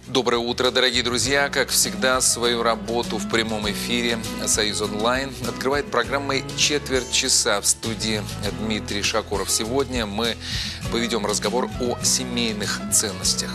Доброе утро, дорогие друзья! Как всегда, свою работу в прямом эфире «Союз онлайн» открывает программой «Четверть часа» в студии Дмитрий Шакуров. Сегодня мы поведем разговор о семейных ценностях.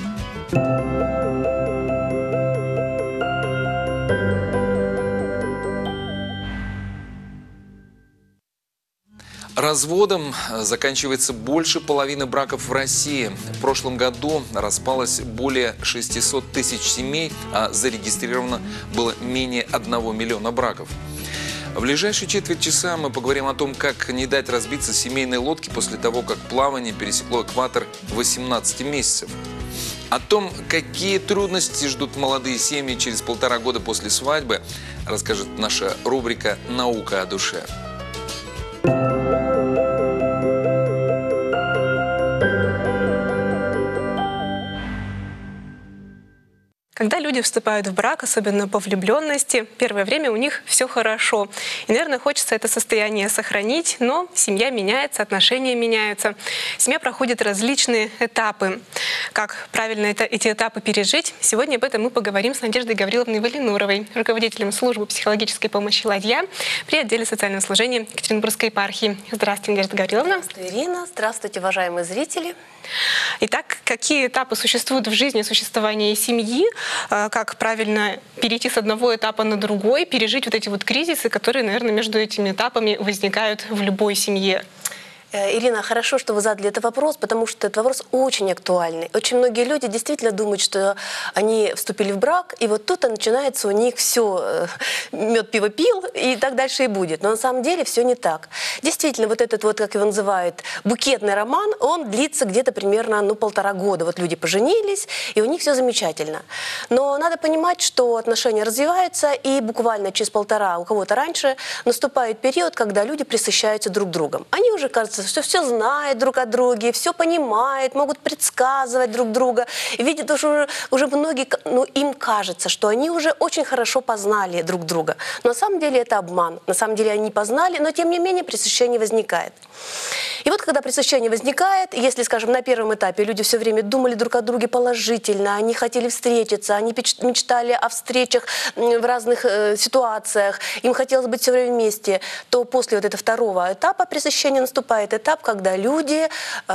Разводом заканчивается больше половины браков в России. В прошлом году распалось более 600 тысяч семей, а зарегистрировано было менее 1 миллиона браков. В ближайшие четверть часа мы поговорим о том, как не дать разбиться семейной лодке после того, как плавание пересекло экватор 18 месяцев. О том, какие трудности ждут молодые семьи через 1,5 года после свадьбы, расскажет наша рубрика «Наука о душе». Когда люди вступают в брак, особенно по влюбленности, первое время у них все хорошо. И, наверное, хочется это состояние сохранить, но семья меняется, отношения меняются. Семья проходит различные этапы. Как правильно эти этапы пережить? Сегодня об этом мы поговорим с Надеждой Гавриловной Валинуровой, руководителем службы психологической помощи «Ладья» при отделе социального служения Екатеринбургской епархии. Здравствуйте, Надежда Гавриловна. Здравствуйте, Ирина. Здравствуйте, уважаемые зрители. Итак, какие этапы существуют в жизни существования семьи? Как правильно перейти с одного этапа на другой, пережить вот эти вот кризисы, которые, наверное, между этими этапами возникают в любой семье? Ирина, хорошо, что вы задали этот вопрос, потому что этот вопрос очень актуальный. Очень многие люди действительно думают, что они вступили в брак, и вот тут начинается у них все, мед, пиво пил, и так дальше и будет. Но на самом деле все не так. Действительно, вот этот вот, как его называют, букетный роман, он длится где-то примерно 1,5 года. Вот люди поженились, и у них все замечательно. Но надо понимать, что отношения развиваются, и буквально через 1,5, у кого-то раньше, наступает период, когда люди присыщаются друг другом. Они уже, кажется, что все знают друг о друге, все понимают, могут предсказывать друг друга. И видят уже многие, им кажется, что они уже очень хорошо познали друг друга. Но на самом деле это обман. На самом деле они познали, но тем не менее пресыщение возникает. И вот когда пресыщение возникает, если, скажем, на первом этапе люди все время думали друг о друге положительно, они хотели встретиться, они мечтали о встречах в разных ситуациях, им хотелось быть все время вместе, то после вот этого второго этапа пресыщения наступает этап, когда люди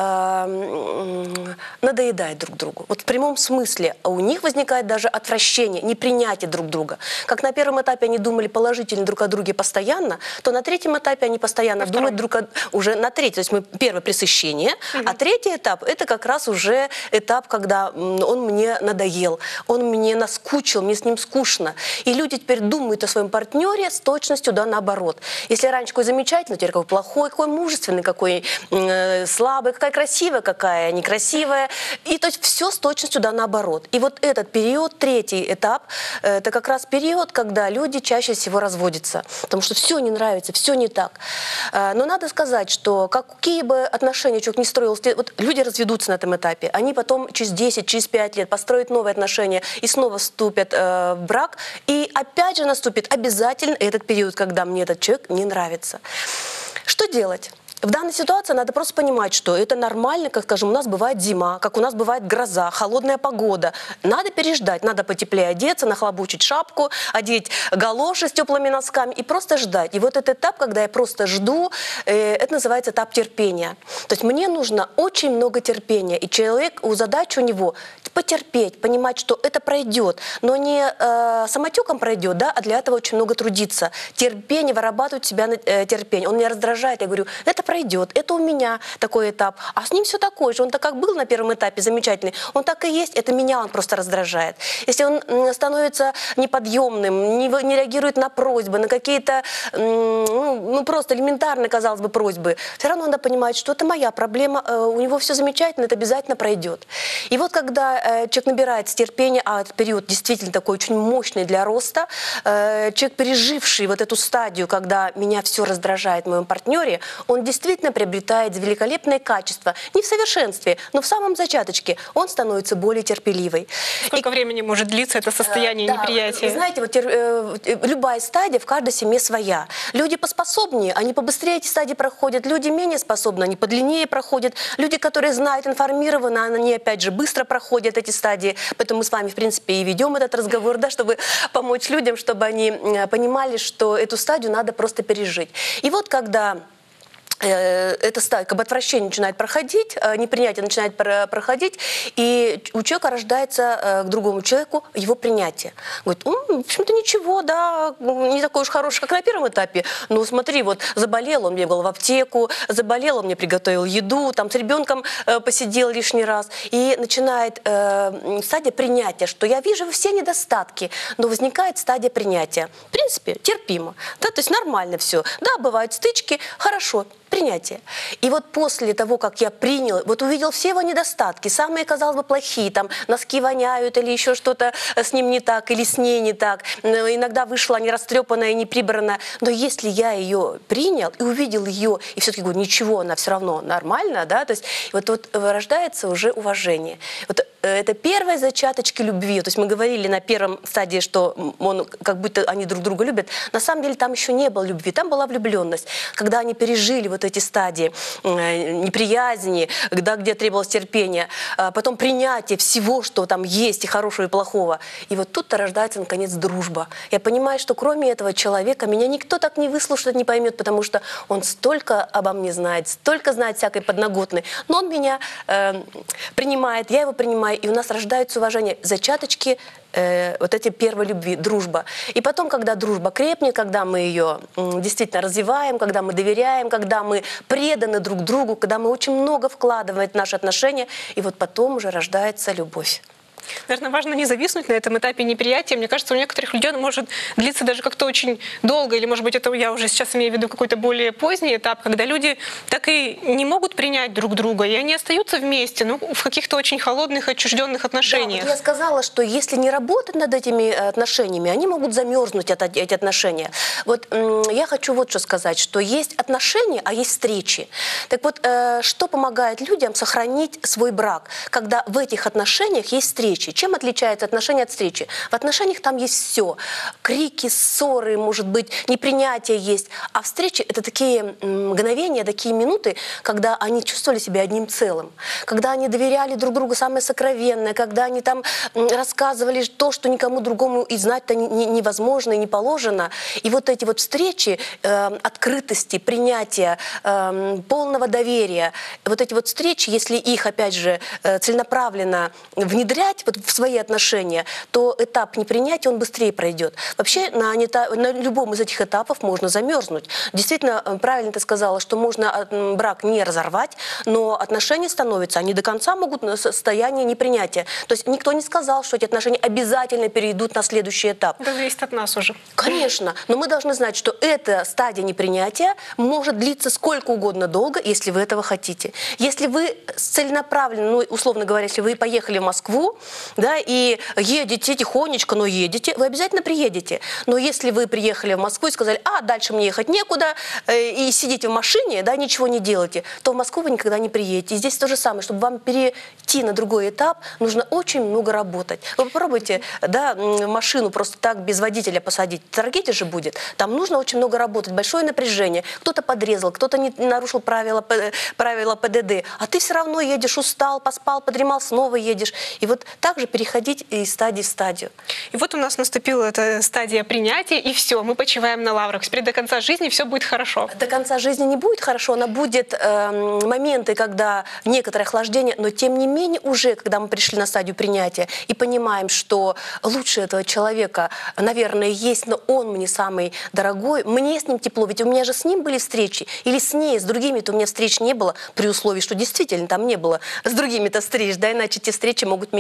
надоедают друг другу. Вот в прямом смысле у них возникает даже отвращение, непринятие друг друга. Как на первом этапе они думали положительно друг о друге постоянно, то на третьем этапе они постоянно думают уже на третьем. То есть мы первое пресыщение, а третий этап это как раз уже этап, когда он мне надоел, он мне наскучил, мне с ним скучно. И люди теперь думают о своем партнере с точностью да наоборот. Если раньше какой замечательный, теперь какой плохой, какой мужественный, какой слабый, какая красивая, какая некрасивая. И то есть все с точностью да наоборот. И вот этот период, третий этап, это как раз период, когда люди чаще всего разводятся. Потому что все не нравится, все не так. Но надо сказать, что какие бы отношения человек не строил, вот люди разведутся на этом этапе, они потом через 10, через 5 лет построят новые отношения и снова вступят в брак. И опять же наступит обязательно этот период, когда мне этот человек не нравится. Что делать? В данной ситуации надо просто понимать, что это нормально, как, скажем, у нас бывает зима, как у нас бывает гроза, холодная погода. Надо переждать, надо потеплее одеться, нахлобучить шапку, одеть галоши с теплыми носками и просто ждать. И вот этот этап, когда я просто жду, это называется этап терпения. То есть мне нужно очень много терпения, и человек, задача у него потерпеть, понимать, что это пройдет, но не самотеком пройдет, да, а для этого очень много трудиться. Терпение, вырабатывать себя на терпение. Он меня раздражает, я говорю, это пройдет, это у меня такой этап, а с ним все такое же, он так как был на первом этапе замечательный, он так и есть, это меня он просто раздражает. Если он становится неподъемным, не реагирует на просьбы, на какие-то, просто элементарные, казалось бы, просьбы, все равно надо понимать, что это моя проблема, у него все замечательно, это обязательно пройдет. И вот когда человек набирает терпения, а этот период действительно такой очень мощный для роста, человек, переживший вот эту стадию, когда меня все раздражает в моем партнере, он действительно действительно приобретает великолепные качества. Не в совершенстве, но в самом зачаточке он становится более терпеливый. Сколько времени может длиться это состояние Да, неприятия? вы знаете, вот любая стадия в каждой семье своя. Люди поспособнее, они побыстрее эти стадии проходят. Люди менее способны, они подлиннее проходят. Люди, которые знают, информированы, они опять же быстро проходят эти стадии. Поэтому мы с вами, в принципе, и ведем этот разговор, да, чтобы помочь людям, чтобы они понимали, что эту стадию надо просто пережить. И вот когда эта стадия, как бы отвращение начинает проходить, непринятие начинает проходить, и у человека рождается к другому человеку его принятие. Говорит, в общем-то ничего, да, не такой уж хороший, как на первом этапе. Ну смотри, вот заболел, он бегал в аптеку, заболел, он мне приготовил еду, там с ребенком посидел лишний раз. И начинает стадия принятия, что я вижу все недостатки, но возникает стадия принятия. В принципе, терпимо, да, то есть нормально все. Да, бывают стычки, хорошо. Принятие. И вот после того, как я принял, вот увидел все его недостатки, самые, казалось бы, плохие, там, носки воняют или еще что-то с ним не так, или с ней не так, иногда вышла не растрепанная, не прибранная, но если я ее принял и увидел ее, и все-таки говорю, ничего, она все равно нормальна, да, то есть вот рождается уже уважение. Вот это первые зачаточки любви, то есть мы говорили на первом стадии, что он, как будто они друг друга любят, на самом деле там еще не было любви, там была влюбленность, когда они пережили вот эти стадии неприязни, где требовалось терпение, потом принятие всего, что там есть, и хорошего, и плохого. И вот тут-то рождается, наконец, дружба. Я понимаю, что кроме этого человека меня никто так не выслушает, не поймет, потому что он столько обо мне знает, столько знает всякой подноготной. Но он меня принимает, я его принимаю, и у нас рождаются уважение, зачаточки вот эти первой любви, дружба. И потом, когда дружба крепнет, когда мы ее действительно развиваем, когда мы доверяем, когда мы преданы друг другу, когда мы очень много вкладываем в наши отношения, и вот потом уже рождается любовь. Наверное, важно не зависнуть на этом этапе неприятия. Мне кажется, у некоторых людей он может длиться даже как-то очень долго, или, может быть, это я уже сейчас имею в виду какой-то более поздний этап, когда люди так и не могут принять друг друга, и они остаются вместе, ну, в каких-то очень холодных, отчужденных отношениях. Да, вот я сказала, что если не работать над этими отношениями, они могут замерзнуть, эти отношения. Вот я хочу вот что сказать, что есть отношения, а есть встречи. Так вот, что помогает людям сохранить свой брак, когда в этих отношениях есть встречи? Чем отличается отношения от встречи? В отношениях там есть все. Крики, ссоры, может быть, непринятие есть. А встречи — это такие мгновения, такие минуты, когда они чувствовали себя одним целым. Когда они доверяли друг другу самое сокровенное, когда они там рассказывали то, что никому другому и знать-то невозможно и не положено. И вот эти вот встречи открытости, принятия, полного доверия, вот эти вот встречи, если их, опять же, целенаправленно внедрять в свои отношения, то этап непринятия, он быстрее пройдет. Вообще на любом из этих этапов можно замерзнуть. Действительно, правильно ты сказала, что можно брак не разорвать, но отношения становятся, они до конца могут на состояние непринятия. То есть никто не сказал, что эти отношения обязательно перейдут на следующий этап. Это зависит от нас уже. Конечно, но мы должны знать, что эта стадия непринятия может длиться сколько угодно долго, если вы этого хотите. Если вы целенаправленно, ну, условно говоря, если вы поехали в Москву, да, и едете тихонечко, но едете, вы обязательно приедете. Но если вы приехали в Москву и сказали, дальше мне ехать некуда, и сидите в машине, да, ничего не делаете, то в Москву вы никогда не приедете. И здесь то же самое, чтобы вам перейти на другой этап, нужно очень много работать. Вы попробуйте, да, машину просто так без водителя посадить, трагедия же будет. Там нужно очень много работать, большое напряжение. Кто-то подрезал, кто-то не нарушил правила ПДД, а ты все равно едешь, устал, поспал, подремал, снова едешь. И вот так же переходить из стадии в стадию. И вот у нас наступила эта стадия принятия, и все, мы почиваем на лаврах. Теперь до конца жизни все будет хорошо. До конца жизни не будет хорошо, но будет моменты, когда некоторое охлаждение, но тем не менее уже, когда мы пришли на стадию принятия и понимаем, что лучше этого человека, наверное, есть, но он мне самый дорогой, мне с ним тепло, ведь у меня же с ним были встречи, или с ней, с другими-то у меня встреч не было, при условии, что действительно там не было с другими-то встреч, да, иначе те встречи могут меня просто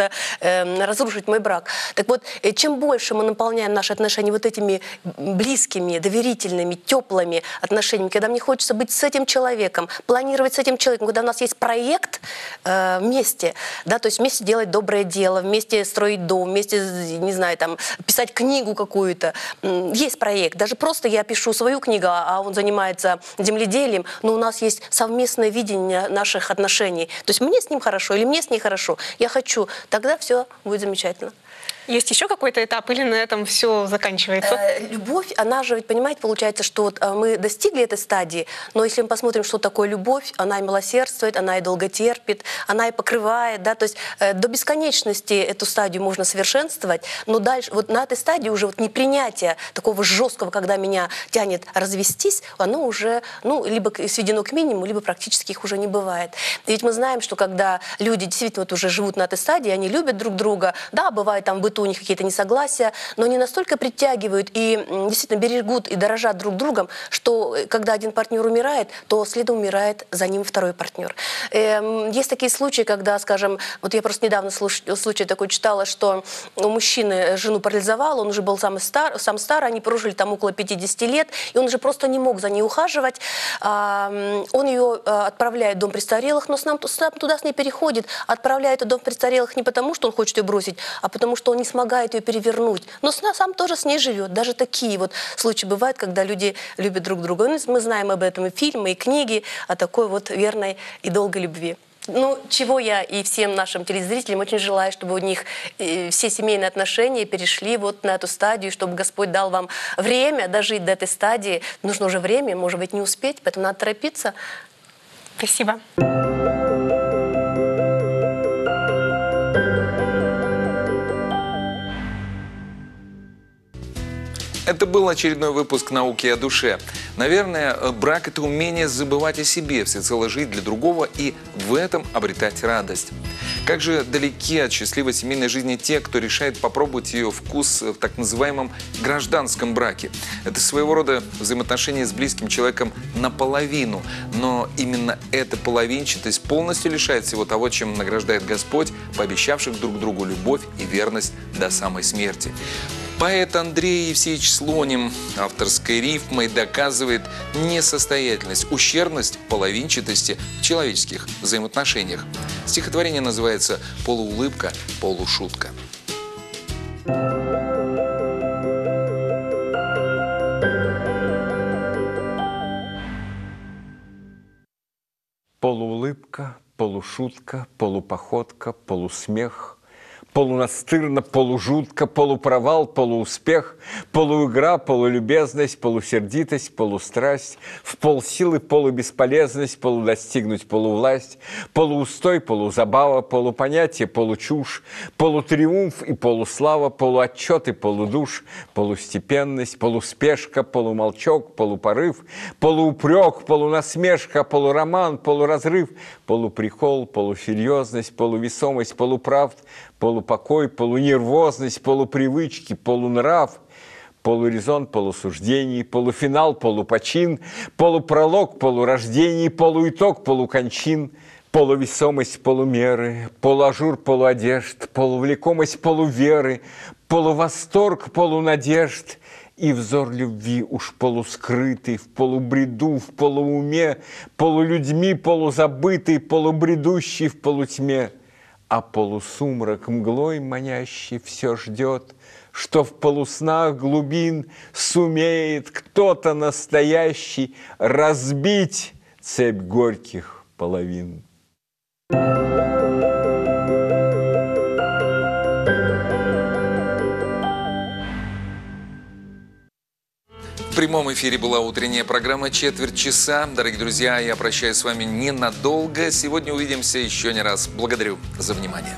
разрушить мой брак. Так вот, чем больше мы наполняем наши отношения вот этими близкими, доверительными, теплыми отношениями, когда мне хочется быть с этим человеком, планировать с этим человеком, когда у нас есть проект вместе, да, то есть вместе делать доброе дело, вместе строить дом, вместе, не знаю, там, писать книгу какую-то. Есть проект. Даже просто я пишу свою книгу, а он занимается земледелием, но у нас есть совместное видение наших отношений. То есть мне с ним хорошо или мне с ней хорошо, я хочу, тогда все будет замечательно. Есть еще какой-то этап или на этом все заканчивается? Любовь, она же, ведь, понимаете, получается, что вот мы достигли этой стадии, но если мы посмотрим, что такое любовь, она и милосердствует, она и долго терпит, она и покрывает, да, то есть до бесконечности эту стадию можно совершенствовать, но дальше, вот на этой стадии уже вот непринятие такого жесткого, когда меня тянет развестись, оно уже, ну, либо сведено к минимуму, либо практически их уже не бывает. И ведь мы знаем, что когда люди действительно вот уже живут на этой стадии, они любят друг друга, да, бывает там в быту у них какие-то несогласия, но они настолько притягивают и действительно берегут и дорожат друг другом, что когда один партнер умирает, то следом умирает за ним второй партнер. Есть такие случаи, когда, скажем, вот я просто недавно случай такой читала, что у мужчины жену парализовал, он уже был сам стар, они прожили там около 50 лет, и он уже просто не мог за ней ухаживать. Он ее отправляет в дом престарелых, но сам туда с ней переходит, отправляет в дом престарелых не потому, что он хочет ее бросить, а потому что он не смогает ее перевернуть. Но сам тоже с ней живет. Даже такие вот случаи бывают, когда люди любят друг друга. Мы знаем об этом и фильмы, и книги, о такой вот верной и долгой любви. Ну, чего я и всем нашим телезрителям очень желаю, чтобы у них все семейные отношения перешли вот на эту стадию, чтобы Господь дал вам время дожить до этой стадии. Нужно уже время, может быть, не успеть, поэтому надо торопиться. Спасибо. Это был очередной выпуск «Науки о душе». Наверное, брак – это умение забывать о себе, всецело жить для другого и в этом обретать радость. Как же далеки от счастливой семейной жизни те, кто решает попробовать ее вкус в так называемом гражданском браке. Это своего рода взаимоотношения с близким человеком наполовину, но именно эта половинчатость полностью лишает всего того, чем награждает Господь, пообещавших друг другу любовь и верность до самой смерти. Поэт Андрей Евсеевич Слоним авторской рифмой доказывает несостоятельность, ущербность половинчатости в человеческих взаимоотношениях. Стихотворение называется «Полуулыбка, полушутка». Полуулыбка, полушутка, полупоходка, полусмех. Полунастырно, полужутко, полупровал, полууспех, полуигра, полулюбезность, полусердитость, полустрасть, в полсилы, полубесполезность, полудостигнуть, полувласть, полуустой, полузабава, полупонятие, получушь, полутриумф и полуслава, полуотчет и полудуш, полустепенность, полуспешка, полумолчок, полупорыв, полуупрек, полунасмешка, полуроман, полуразрыв, полуприкол, полусерьезность, полувесомость, полуправд, полупокой, полунервозность, полупривычки, полунрав, полурезон, полусуждений, полуфинал, полупочин, полупролог, полурождений, полуитог, полукончин, полувесомость, полумеры, полуажур, полуодежд, полувлекомость, полуверы, полувосторг, полунадежд и взор любви уж полускрытый, в полубреду, в полууме, полулюдьми, полузабытый, полубредущий в полутьме. А полусумрак мглой манящий все ждет, что в полуснах глубин сумеет кто-то настоящий разбить цепь горьких половин. В прямом эфире была утренняя программа «Четверть часа». Дорогие друзья, я прощаюсь с вами ненадолго. Сегодня увидимся еще не раз. Благодарю за внимание.